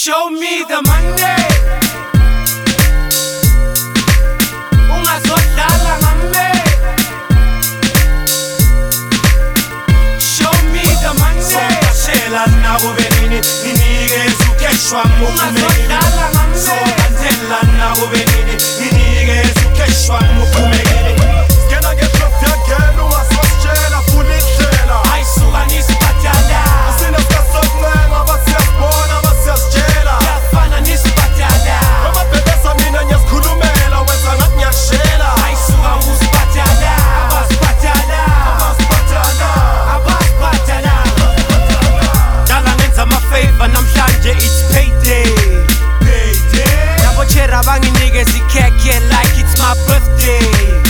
Show me the money. Ungazodlala ngami. Show me the money. Sokashela nakube nini nginikeza ucash wami Ungazodlala ngami. Sokandlela nakube nini nginikeza ucash wami uphumekile. Skena ngetrofi again ungasositshela funa indlela. Ayisuka nisiphathela. Asina sikasokwenga abasiyasibona abasiyasitshela. Yafana nisiphathela. Amabhebesa mina ngiyasikhulumela wenza ngathi ngiyashela. Ayisuka usiphathela. Abasiphathela. Abasiphathela. Dala ngenza ama-favor namhlanje it's payday. Nabochera banginikeza ikhekhe like it's my birthday.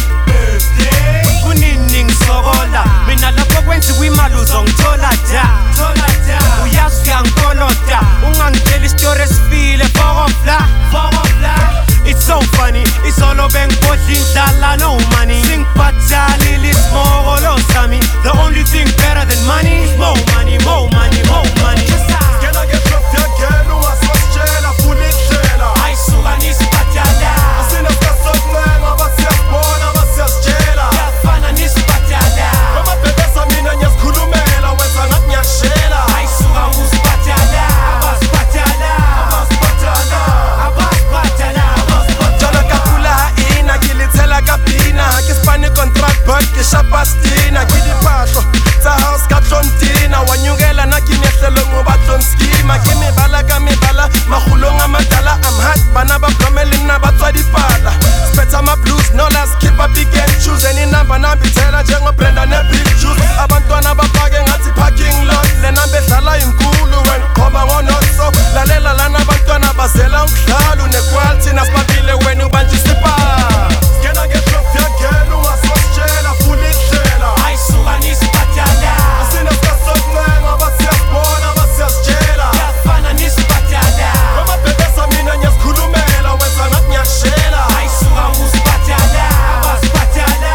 Kunini ngisokola mina lapho kwenziwa imali uzongithola da. Uyazi uyangikolota ungangitshela isitori esifile fokofla. It's so funny isolo bengibodla indlala no money. Singibhatalile isimokolo sami. The only thing better than money is more money, more money, more money. Skena ngetrofi again ungasositshela funa indlela. Ayisuka nisiphathela. Asina sikasokwenga abasiyasibona abasiyasitshela. Yafana nisiphathela. Amabhebesa mina ngiyasikhulumela wenza ngathi ngiyashela. Ayisuka usiphathela. Abasiphathela. Abasiphathela. Jala kapula ina kilitsela kapina ke spani contract but ke shapastina ke diphahlo tsa house ka tlontina wa nyukela na ke mehlelo ngoba tlon schema ke mebala ka mebala magulong a madala I'm hot bana ba blomele nna ba tswa dipala spetsa ma blues no last keep a big and choose any number nambithela njengo Brenda ne Big Juice abantwana bafake ngathi parking lot le number edlala inkulu when qoba ngonoso lalela lana abantwana bazela umdlalo nequality nasibabile wena ubanje isipa. Skena ngetrofi again ungasositshela funa indlela. Ayisuka nisiphathela. Asina sikasokwenga abasiyasibona abasiyasitshela. Yafana nisiphathela. Amabhebesa mina ngiyasikhulumela wenza ngathi ngiyashela. Ayisuka usiphathela. Abasiphathela.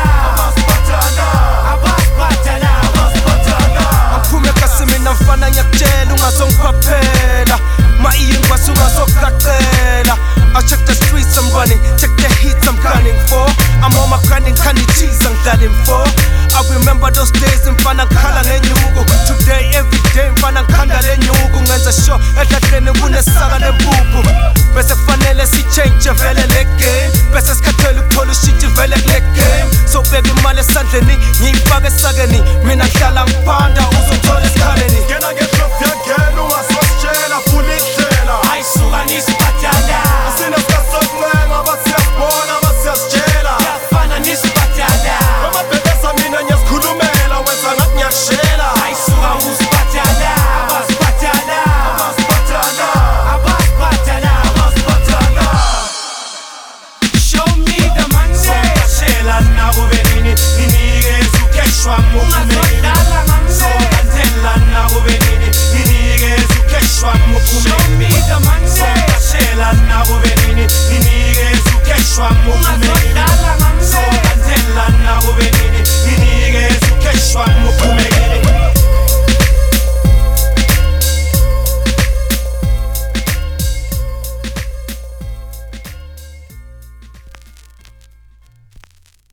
Abasiphathela. Angiphume kasimi namfana ngiyakutshela ungazongiphaphela. Ma-iye ngikwazi ungazokugaqela. I check the streets I'm running, check the hits I'm gunning for. I'm on my grinding, candy cheese I'm darling for. I remember those days mfana ngikhala ngenyuku. Today every day mfana ngikhanda lenyuku. Ngenza sure edladleni kunesaka lempuphu. Bese kufanele si-change vele le game. Bese sikhathele ukuthola ushit vele kule game. So beka imali esandleni ngiyifake esakeni. Mina ngihlala ngiphanda uzothola esikhaleni. Skena ngetrofi again